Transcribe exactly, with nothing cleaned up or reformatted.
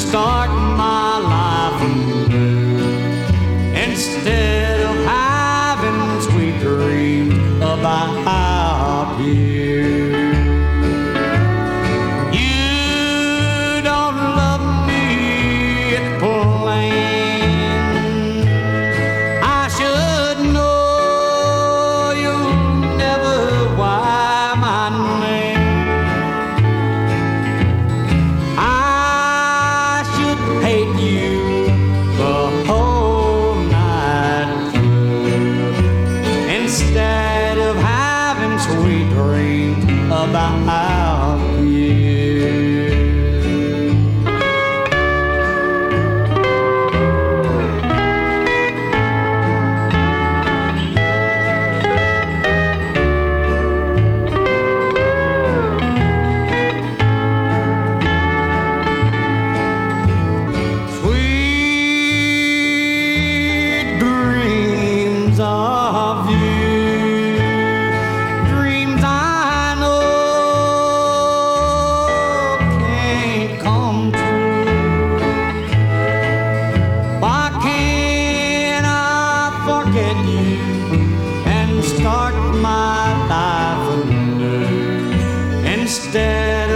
start my life anew. Instead of having sweet dreams about you. You don't love me, it's plain. I should know you'll never wipe my name. I should hate you the whole night through, instead of having sweet dreams about you. Sweet dreams of you, dreams I know can't come true. Why can't I forget you and start my life anew, instead